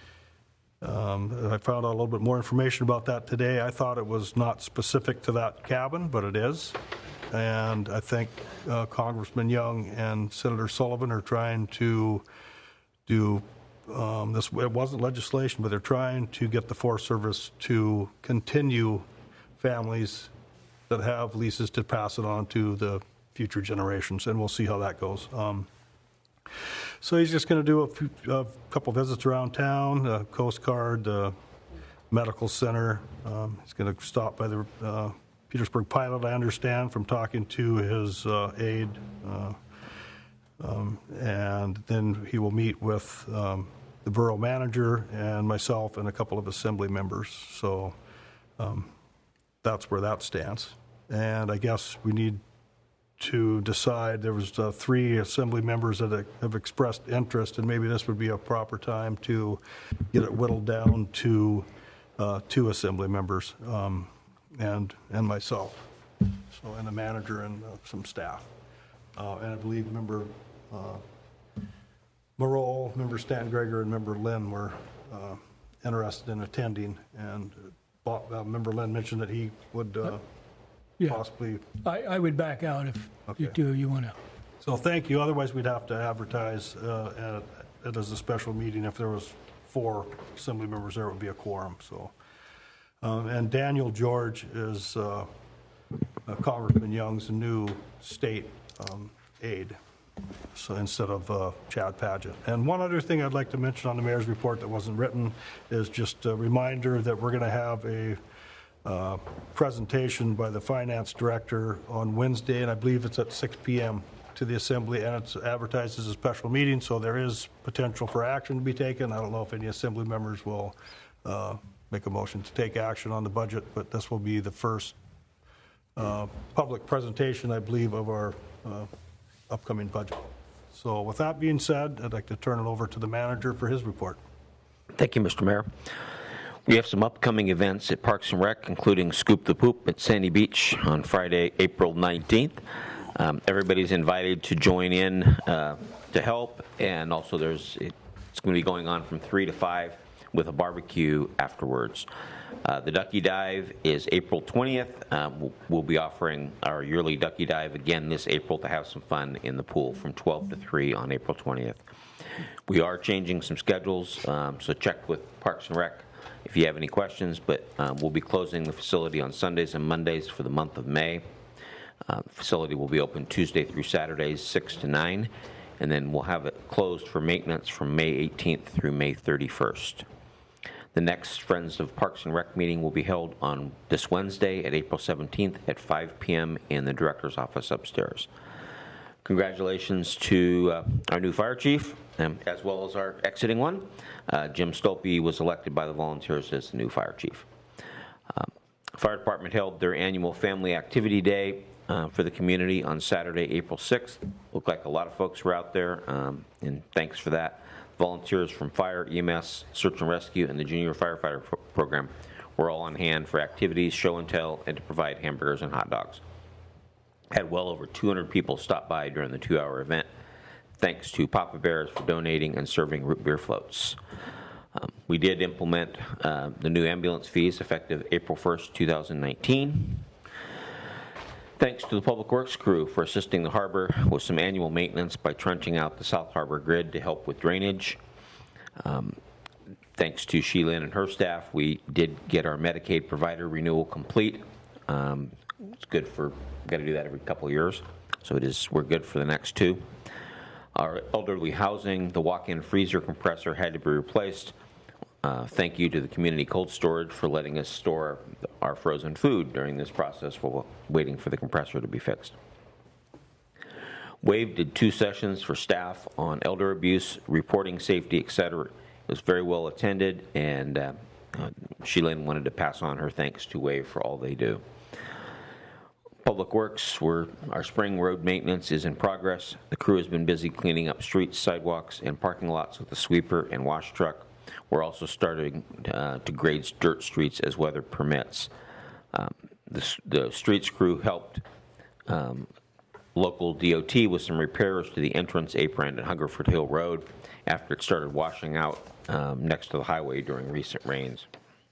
um, I found out a little bit more information about that today. I thought it was not specific to that cabin, but it is. And I think uh, Congressman Young and Senator Sullivan are trying to do um, this. It wasn't legislation, but they're trying to get the Forest Service to continue families that have leases to pass it on to the future generations, and we'll see how that goes. Um, so he's just going to do a, few, a couple visits around town, the Coast Guard, the Medical Center. Um, he's going to stop by the uh, Petersburg Pilot, I understand, from talking to his uh, aide. Uh, um, and then he will meet with um, the borough manager and myself and a couple of assembly members. So um, that's where that stands. And I guess we need to decide, there was uh, three assembly members that have expressed interest, and maybe this would be a proper time to get it whittled down to uh, two assembly members um, and and myself, so and the manager and uh, some staff. Uh, and I believe member uh, Morrell, member Stan Greger, and member Lynn were uh, interested in attending, and uh, member Lynn mentioned that he would uh, Yeah. possibly. I, I would back out if you Okay. do, you want to. So thank you. Otherwise, we'd have to advertise uh, it it as a special meeting. If there was four assembly members there, it would be a quorum. So, um, and Daniel George is uh, uh, Congressman Young's new state um, aide. So instead of uh, Chad Padgett. And one other thing I'd like to mention on the mayor's report that wasn't written is just a reminder that we're going to have a Uh, presentation by the finance director on Wednesday, and I believe it's at six p.m. to the assembly, and it's advertised as a special meeting, so there is potential for action to be taken. I don't know if any assembly members will uh, make a motion to take action on the budget, but this will be the first uh, public presentation, I believe, of our uh, upcoming budget. So with that being said, I'd like to turn it over to the manager for his report. Thank you, Mister Mayor. We have some upcoming events at Parks and Rec, including Scoop the Poop at Sandy Beach on Friday, April nineteenth. Um, everybody's invited to join in uh, to help, and also there's it's going to be going on from three to five with a barbecue afterwards. Uh, the Ducky Dive is April twentieth. Um, we'll, we'll be offering our yearly Ducky Dive again this April to have some fun in the pool from twelve to three on April twentieth. We are changing some schedules, um, so check with Parks and Rec if you have any questions, but um, we'll be closing the facility on Sundays and Mondays for the month of May. Uh, the facility will be open Tuesday through Saturdays, six to nine, and then we'll have it closed for maintenance from May eighteenth through May thirty-first. The next Friends of Parks and Rec meeting will be held on this Wednesday at April seventeenth at five p.m. in the director's office upstairs. Congratulations to uh, our new fire chief, um, as well as our exiting one. Uh, Jim Stolpe was elected by the volunteers as the new fire chief. Um, fire department held their annual family activity day uh, for the community on Saturday, April sixth. Looked like a lot of folks were out there, um, and thanks for that. Volunteers from fire, E M S, search and rescue, and the junior firefighter pro- program were all on hand for activities, show and tell, and to provide hamburgers and hot dogs. Had well over two hundred people stop by during the two-hour event. Thanks to Papa Bears for donating and serving root beer floats. Um, we did implement uh, the new ambulance fees effective April first, two thousand nineteen. Thanks to the Public Works crew for assisting the harbor with some annual maintenance by trenching out the South Harbor grid to help with drainage. Um, thanks to Sheila and her staff, we did get our Medicaid provider renewal complete. Um, it's good for, we've got to do that every couple of years, so it is, we're good for the next two. Our elderly housing, the walk-in freezer compressor had to be replaced. Uh, thank you to the community cold storage for letting us store our frozen food during this process while waiting for the compressor to be fixed. WAVE did two sessions for staff on elder abuse, reporting safety, et cetera. It was very well attended, and uh, uh, Sheila wanted to pass on her thanks to WAVE for all they do. Public Works, where our spring road maintenance is in progress. The crew has been busy cleaning up streets, sidewalks, and parking lots with the sweeper and wash truck. We're also starting uh, to grade dirt streets as weather permits. Um, the, the streets crew helped um, local D O T with some repairs to the entrance apron at Hungerford Hill Road after it started washing out um, next to the highway during recent rains.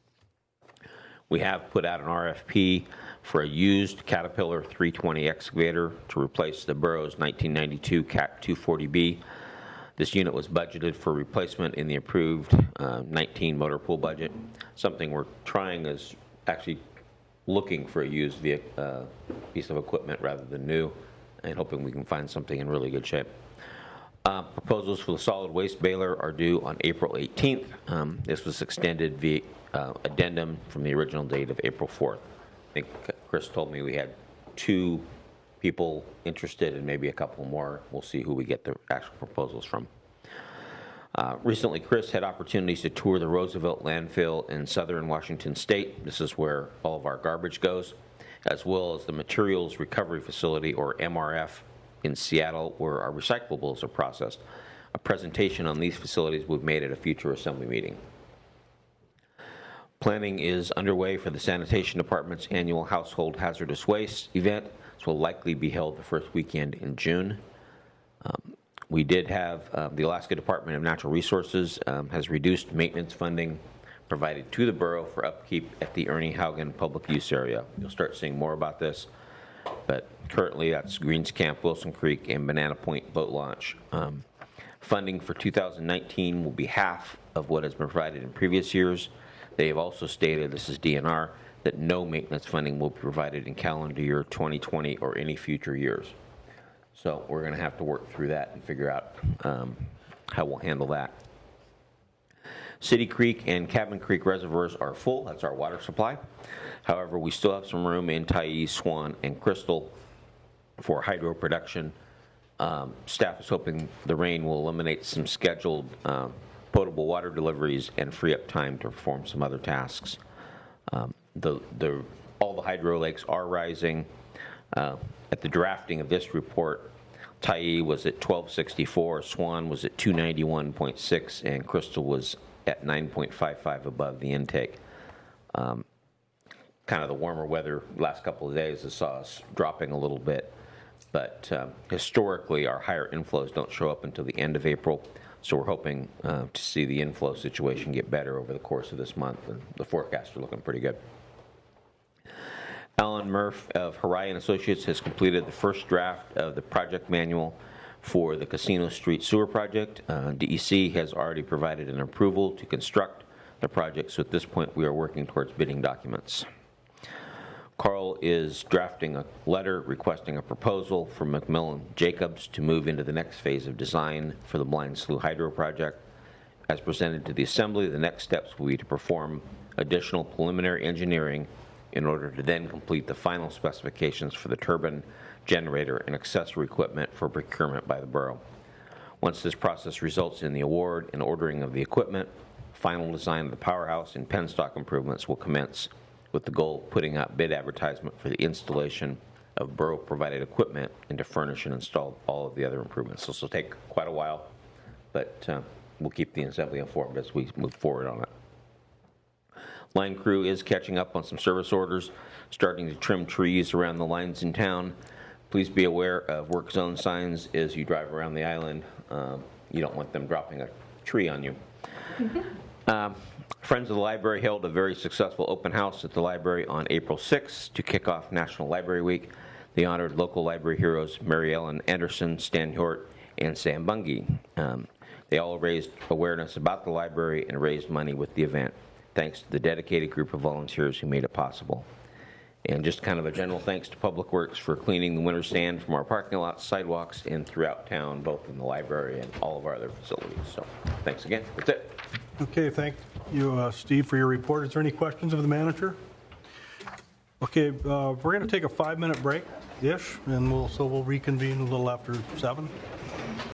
We have put out an R F P for a used Caterpillar three twenty excavator to replace the borough's nineteen ninety-two Cat two forty B. This unit was budgeted for replacement in the approved uh, nineteen motor pool budget. Something we're trying is actually looking for a used vehicle, uh, piece of equipment rather than new, and hoping we can find something in really good shape. Uh, proposals for the solid waste baler are due on April eighteenth. Um, this was extended via uh, addendum from the original date of April fourth. I think Chris told me we had two people interested and maybe a couple more. We'll see who we get the actual proposals from. Uh, recently, Chris had opportunities to tour the Roosevelt landfill in southern Washington state. This is where all of our garbage goes, as well as the Materials Recovery Facility, or M R F, in Seattle, where our recyclables are processed. A presentation on these facilities will be made at a future assembly meeting. Planning is underway for the Sanitation Department's annual Household Hazardous Waste event. This will likely be held the first weekend in June. Um, we did have uh, the Alaska Department of Natural Resources um, has reduced maintenance funding provided to the borough for upkeep at the Ernie Haugen public use area. You'll start seeing more about this, but currently that's Greens Camp, Wilson Creek, and Banana Point boat launch. Um, funding for two thousand nineteen will be half of what has been provided in previous years. They have also stated, this is D N R, that no maintenance funding will be provided in calendar year twenty twenty or any future years. So we're going to have to work through that and figure out um, how we'll handle that. City Creek and Cabin Creek reservoirs are full. That's our water supply. However, we still have some room in Tyee, Swan, and Crystal for hydro production. Um, staff is hoping the rain will eliminate some scheduled um, potable water deliveries and free up time to perform some other tasks. Um, the, the, all the hydro lakes are rising. Uh, at the drafting of this report, Tyee was at twelve sixty-four, Swan was at two ninety-one point six, and Crystal was at nine point five five above the intake. Um, kind of the warmer weather last couple of days has saw us dropping a little bit, but um, historically our higher inflows don't show up until the end of April. So we're hoping uh, to see the inflow situation get better over the course of this month, and the forecasts are looking pretty good. Alan Murph of Horion Associates has completed the first draft of the project manual for the Casino Street Sewer Project. Uh, D E C has already provided an approval to construct the project, so at this point we are working towards bidding documents. Carl is drafting a letter requesting a proposal from McMillan Jacobs to move into the next phase of design for the Blind Slough Hydro Project. As presented to the Assembly, the next steps will be to perform additional preliminary engineering in order to then complete the final specifications for the turbine, generator, and accessory equipment for procurement by the borough. Once this process results in the award and ordering of the equipment, final design of the powerhouse and penstock improvements will commence, with the goal of putting out bid advertisement for the installation of borough-provided equipment and to furnish and install all of the other improvements. So this will take quite a while, but uh, we'll keep the Assembly informed as we move forward on it. Line crew is catching up on some service orders, starting to trim trees around the lines in town. Please be aware of work zone signs as you drive around the island. Uh, you don't want them dropping a tree on you. um, Friends of the Library held a very successful open house at the library on April sixth to kick off National Library Week. They honored local library heroes Mary Ellen Anderson, Stan Hort, and Sam Bungie. Um, they all raised awareness about the library and raised money with the event, thanks to the dedicated group of volunteers who made it possible. And just kind of a general thanks to Public Works for cleaning the winter sand from our parking lots, sidewalks, and throughout town, both in the library and all of our other facilities. So thanks again. That's it. Okay, thank you, uh, Steve, for your report. Is there any questions of the manager? Okay, uh, we're going to take a five-minute break-ish, and we'll, so we'll reconvene a little after seven.